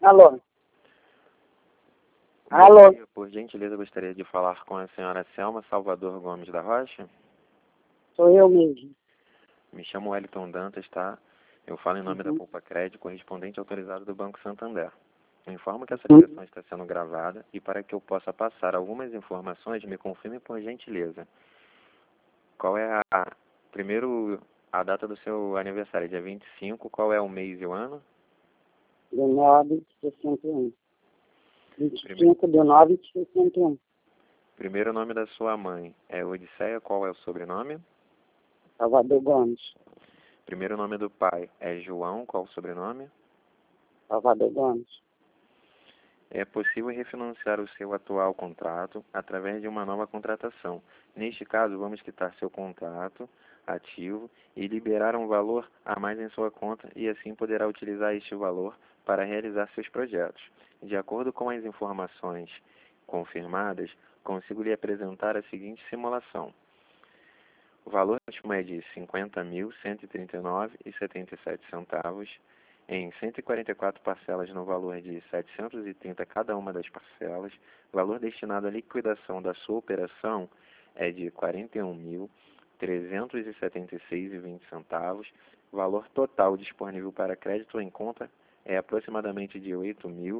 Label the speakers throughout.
Speaker 1: Alô?
Speaker 2: Bom
Speaker 1: Alô?
Speaker 2: dia, por gentileza, gostaria de falar com a senhora Selma Salvador Gomes da Rocha.
Speaker 1: Sou eu mesmo.
Speaker 2: Me chamo Wellington Dantas, tá? Eu falo em nome da
Speaker 1: Uhum.
Speaker 2: Poupa Crédito, correspondente autorizado do Banco Santander. Eu informo que essa
Speaker 1: Uhum.
Speaker 2: ligação está sendo gravada e para que eu possa passar algumas informações, me confirme por gentileza. Qual é a data do seu aniversário? Dia 25, qual é o mês e o ano?
Speaker 1: De 9 de 61. 25
Speaker 2: Prime-
Speaker 1: de 9 de 61.
Speaker 2: Primeiro nome da sua mãe é Odisseia, qual é o sobrenome?
Speaker 1: Salvador Gomes.
Speaker 2: Primeiro nome do pai é João, qual o sobrenome?
Speaker 1: Salvador Gomes.
Speaker 2: É possível refinanciar o seu atual contrato através de uma nova contratação. Neste caso, vamos quitar seu contrato ativo e liberar um valor a mais em sua conta e assim poderá utilizar este valor para realizar seus projetos. De acordo com as informações confirmadas, consigo lhe apresentar a seguinte simulação. O valor último é de R$ 50.139,77 em 144 parcelas no valor de R$ 730 cada uma das parcelas. O valor destinado à liquidação da sua operação é de R$ 41.376,20. O valor total disponível para crédito em conta é aproximadamente de R$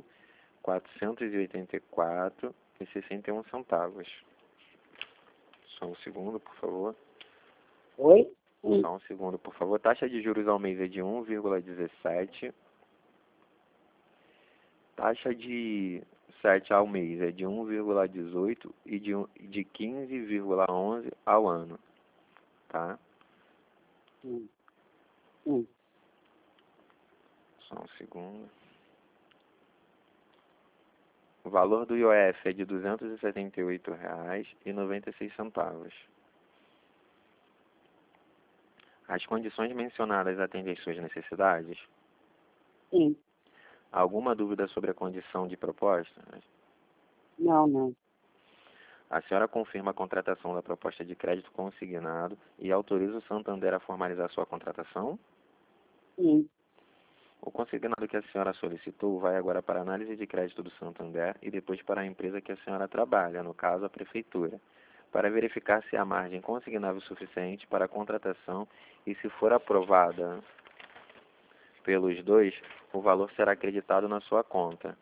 Speaker 2: 8.484,61. Só um segundo, por favor.
Speaker 1: Oi?
Speaker 2: Só um segundo, por favor. Taxa de juros ao mês é de 1,17. Taxa de 7 ao mês é de 1,18 e de 15,11 ao ano. Tá?
Speaker 1: Hum. Hum.
Speaker 2: Só um segundo. O valor do IOF é de R$ 278,96. As condições mencionadas atendem às suas necessidades?
Speaker 1: Sim.
Speaker 2: Alguma dúvida sobre a condição de proposta?
Speaker 1: Não.
Speaker 2: A senhora confirma a contratação da proposta de crédito consignado e autoriza o Santander a formalizar sua contratação?
Speaker 1: Sim.
Speaker 2: O consignado que a senhora solicitou vai agora para a análise de crédito do Santander e depois para a empresa que a senhora trabalha, no caso a prefeitura, para verificar se há margem consignável suficiente para a contratação e, se for aprovada pelos dois, o valor será acreditado na sua conta.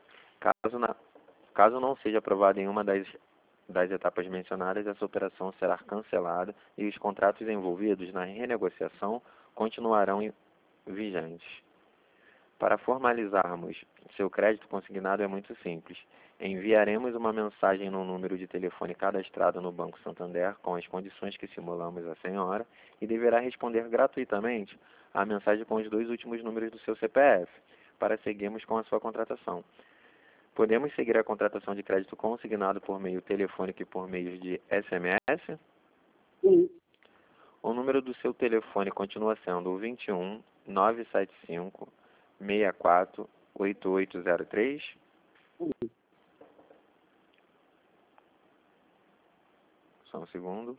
Speaker 2: Caso não seja aprovado em uma das etapas mencionadas, essa operação será cancelada e os contratos envolvidos na renegociação continuarão vigentes. Para formalizarmos seu crédito consignado é muito simples. Enviaremos uma mensagem no número de telefone cadastrado no Banco Santander com as condições que simulamos à senhora e deverá responder gratuitamente à mensagem com os 2 últimos números do seu CPF para seguirmos com a sua contratação. Podemos seguir a contratação de crédito consignado por meio telefônico e por meio de SMS?
Speaker 1: Sim.
Speaker 2: O número do seu telefone continua sendo o 21 975 64 8803? Só um segundo.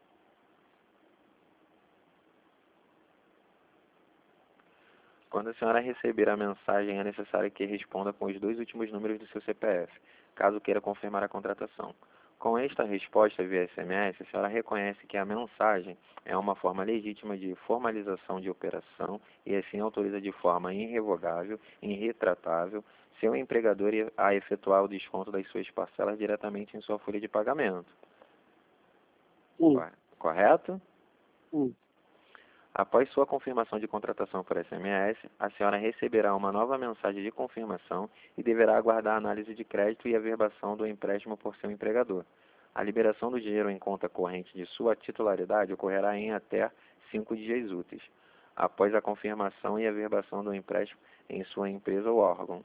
Speaker 2: Quando a senhora receber a mensagem, é necessário que responda com os 2 últimos números do seu CPF, caso queira confirmar a contratação. Com esta resposta via SMS, a senhora reconhece que a mensagem é uma forma legítima de formalização de operação e assim autoriza de forma irrevogável e irretratável seu empregador a efetuar o desconto das suas parcelas diretamente em sua folha de pagamento.
Speaker 1: Sim.
Speaker 2: Correto?
Speaker 1: Sim.
Speaker 2: Após sua confirmação de contratação por SMS, a senhora receberá uma nova mensagem de confirmação e deverá aguardar a análise de crédito e a verbação do empréstimo por seu empregador. A liberação do dinheiro em conta corrente de sua titularidade ocorrerá em até 5 dias úteis, após a confirmação e a verbação do empréstimo em sua empresa ou órgão.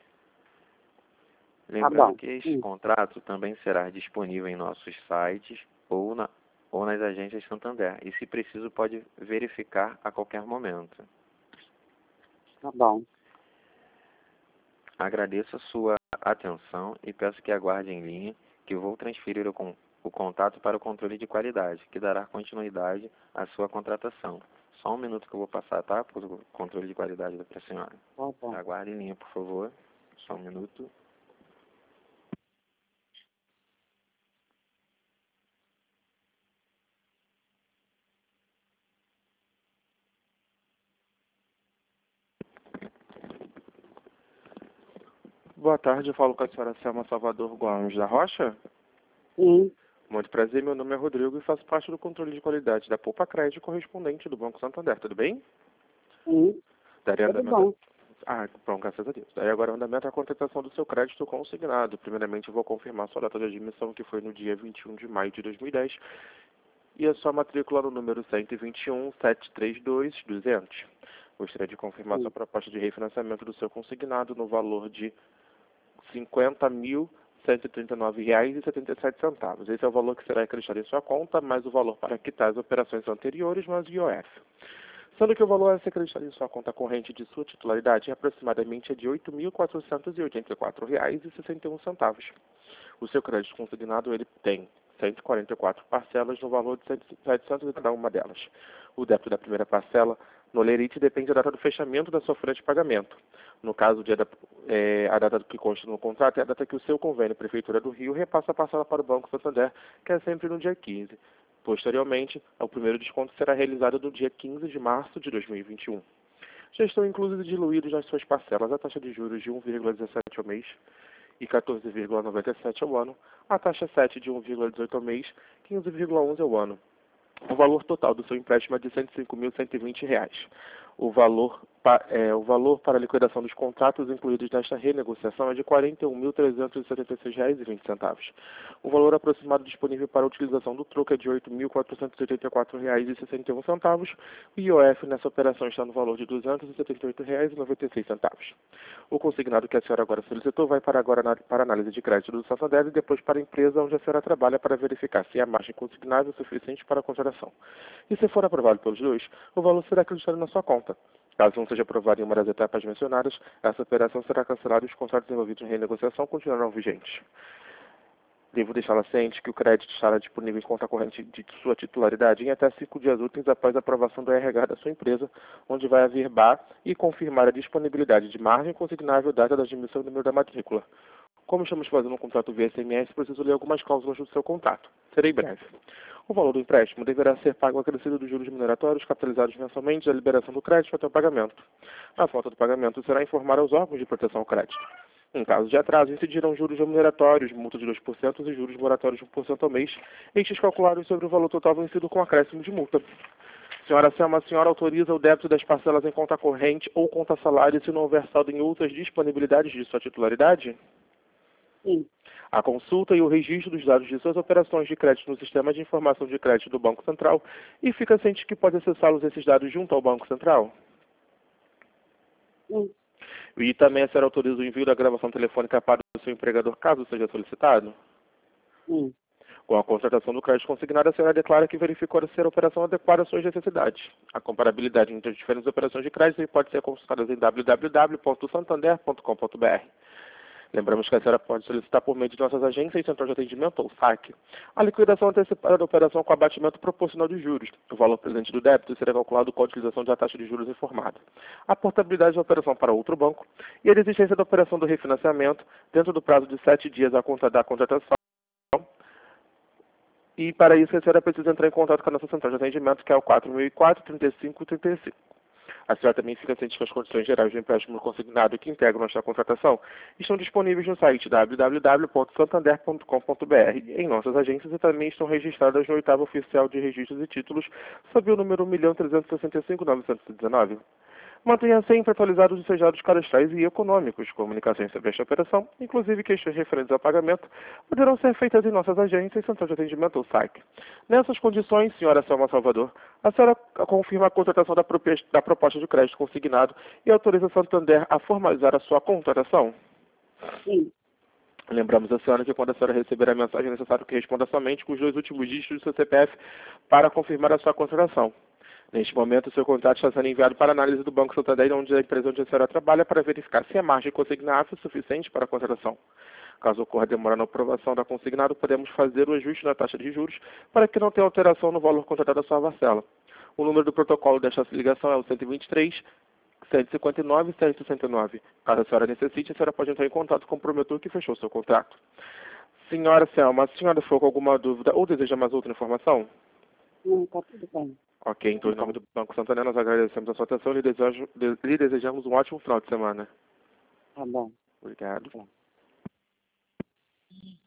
Speaker 2: Lembrando que este contrato também será disponível em nossos sites ou nas agências Santander. E, se preciso, pode verificar a qualquer momento.
Speaker 1: Tá bom.
Speaker 2: Agradeço a sua atenção e peço que aguarde em linha, que vou transferir o contato para o controle de qualidade, que dará continuidade à sua contratação. Só um minuto que eu vou passar, tá? Por controle de qualidade da senhora.
Speaker 1: Tá bom.
Speaker 2: Aguarde em linha, por favor. Só um minuto. Boa tarde, eu falo com a senhora Selma Salvador Gomes da Rocha.
Speaker 1: Sim,
Speaker 2: Muito prazer, meu nome é Rodrigo e faço parte do controle de qualidade da Poupa Crédito correspondente do Banco Santander, tudo bem?
Speaker 1: sim,
Speaker 2: Daria
Speaker 1: tudo
Speaker 2: andamento...
Speaker 1: bom.
Speaker 2: bom, graças a Deus. Daí agora andamento a contratação do seu crédito consignado. Primeiramente eu vou confirmar sua data de admissão, que foi no dia 21 de maio de 2010, e a sua matrícula no número 121.732.200. Gostaria de confirmar
Speaker 1: Sim,
Speaker 2: sua proposta de refinanciamento do seu consignado no valor de R$ 50.139,77. Esse é o valor que será acreditado em sua conta, mais o valor para quitar as operações anteriores, mais o IOF. Sendo que o valor a ser acreditado em sua conta corrente de sua titularidade aproximadamente é de R$ 8.484,61. O seu crédito consignado ele tem 144 parcelas no valor de 700 em cada uma delas. O débito da primeira parcela no lerite depende da data do fechamento da sua folha de pagamento. No caso, a data que consta no contrato é a data que o seu convênio Prefeitura do Rio repassa a parcela para o Banco Santander, que é sempre no dia 15. Posteriormente, o primeiro desconto será realizado no dia 15 de março de 2021. Já estão inclusos e diluídos nas suas parcelas a taxa de juros de 1,17 ao mês e 14,97 ao ano, a taxa 7 de 1,18 ao mês, 15,11 ao ano. O valor total do seu empréstimo é de R$ 105.120. O valor para a liquidação dos contratos incluídos nesta renegociação é de R$ 41.376,20. O valor aproximado disponível para a utilização do troco é de R$ 8.484,61. O IOF nessa operação está no valor de R$ 278,96. O consignado que a senhora agora solicitou vai para a análise de crédito do Santander e depois para a empresa onde a senhora trabalha para verificar se a margem consignável é suficiente para a contratação. E se for aprovado pelos dois, o valor será acreditado na sua conta. Caso não seja aprovado em uma das etapas mencionadas, essa operação será cancelada e os contratos envolvidos em renegociação continuarão vigentes. Devo deixá-la ciente que o crédito estará disponível em conta corrente de sua titularidade em até 5 dias úteis após a aprovação do RH da sua empresa, onde vai averbar e confirmar a disponibilidade de margem consignável, data da admissão e número da matrícula. Como estamos fazendo um contrato via SMS, preciso ler algumas cláusulas do seu contrato. Serei breve. O valor do empréstimo deverá ser pago acrescido dos juros mineratórios capitalizados mensalmente da liberação do crédito até o pagamento. A falta do pagamento será informada aos órgãos de proteção ao crédito. Em caso de atraso, incidirão juros remuneratórios, multa de 2% e juros moratórios de 1% ao mês, estes calculados sobre o valor total vencido com acréscimo de multa. Senhora Selma, a senhora autoriza o débito das parcelas em conta corrente ou conta salário se não houver saldo em outras disponibilidades de sua titularidade?
Speaker 1: sim,
Speaker 2: A consulta e o registro dos dados de suas operações de crédito no Sistema de Informação de Crédito do Banco Central e fica ciente que pode acessá-los esses dados junto ao Banco Central.
Speaker 1: sim,
Speaker 2: E também a senhora autoriza o envio da gravação telefônica para o seu empregador, caso seja solicitado?
Speaker 1: sim.
Speaker 2: Com a contratação do crédito consignado, a senhora declara que verificou ser a operação adequada às suas necessidades. A comparabilidade entre as diferentes operações de crédito pode ser consultada em www.santander.com.br. Lembramos que a senhora pode solicitar por meio de nossas agências e central de atendimento ou SAC a liquidação antecipada da operação com abatimento proporcional de juros. O valor presente do débito será calculado com a utilização da taxa de juros informada. A portabilidade da operação para outro banco e a desistência da operação do refinanciamento dentro do prazo de 7 dias à conta da contratação. E para isso a senhora precisa entrar em contato com a nossa central de atendimento, que é o 4004-3535. A senhora também fica ciente que as condições gerais do empréstimo consignado que integram esta contratação estão disponíveis no site www.santander.com.br em nossas agências e também estão registradas no 8º Oficial de Registros e Títulos sob o número 1.365.919. Mantenha sempre atualizados os seus dados cadastrais e econômicos. Comunicações sobre esta operação, inclusive questões referentes ao pagamento, poderão ser feitas em nossas agências, central de atendimento ou SAC. Nessas condições, senhora Selma Salvador, a senhora confirma a contratação da proposta de crédito consignado e autoriza a Santander a formalizar a sua contratação?
Speaker 1: Sim.
Speaker 2: Lembramos a senhora que quando a senhora receber a mensagem, é necessário que responda somente com os 2 últimos dígitos do seu CPF para confirmar a sua contratação. Neste momento, o seu contrato está sendo enviado para análise do Banco Santander, onde a empresa onde a senhora trabalha, para verificar se a margem consignável é suficiente para a contratação. Caso ocorra demora na aprovação da consignado, podemos fazer o ajuste na taxa de juros para que não tenha alteração no valor contratado da sua parcela.
Speaker 3: O número do protocolo desta ligação é o 123 159 169. Caso a senhora necessite, a senhora pode entrar em contato com o promotor que fechou seu contrato. Senhora Selma, a senhora ficou com alguma dúvida ou deseja mais outra informação?
Speaker 1: Não, tá tudo bem.
Speaker 3: Ok, então em nome do Banco Santander nós agradecemos a sua atenção e lhe desejamos um ótimo final de semana.
Speaker 1: Tá bom.
Speaker 3: Obrigado.
Speaker 1: Tá.